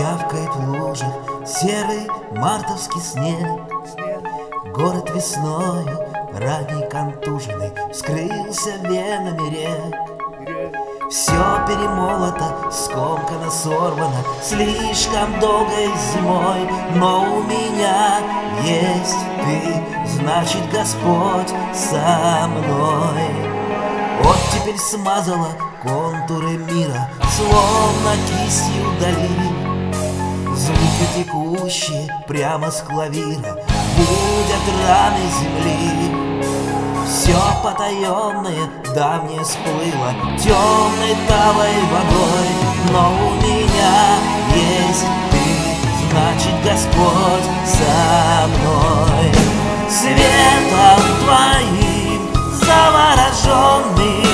Чавкает в лужах серый мартовский снег. Город весною, ранний контуженный, вскрылся венами рек. Все перемолото, скомкано, сорвано слишком долгой зимой. Но у меня есть ты, значит, Господь со мной. Оттепель смазала контуры мира, словно кистью дали. Звуки текущие прямо с клавира будят раны земли. Все потаенное давнее сплыло темной талой водой. Но у меня есть ты, значит, Господь со мной. Светом твоим завороженный,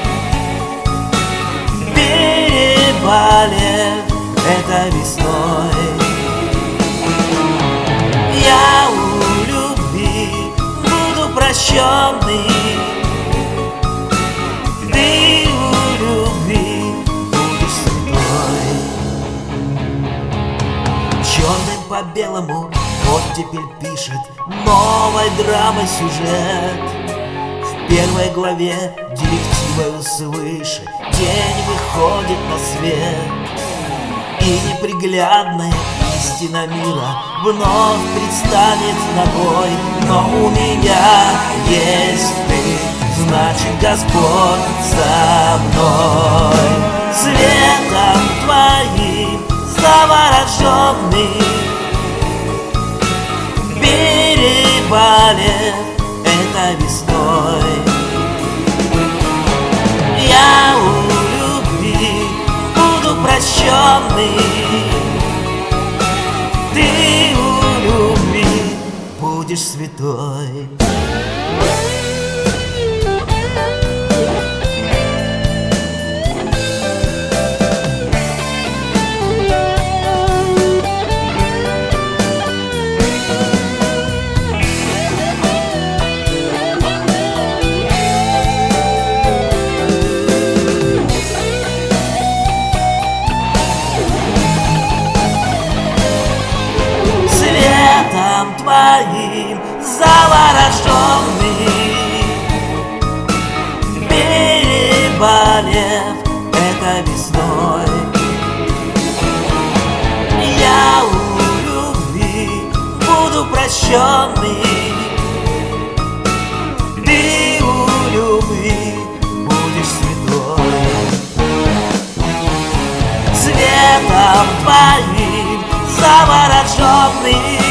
переболев это весной, я у любви буду прощенный. Ты у любви будешь святой. Черным по белому оттепель пишет новой драмы сюжет. В первой главе директивою свыше день выходит на свет. И неприглядная истина мира вновь предстанет ногой. Но у меня есть ты, значит, Господь со мной. Светом твоим завороженный, переболев это весной, я у любви буду прощенный. Ты у любви будешь святой. Твоим завороженный, переболев это весной, я у любви буду прощенный. Ты у любви будешь святой. Светом твоим завороженный,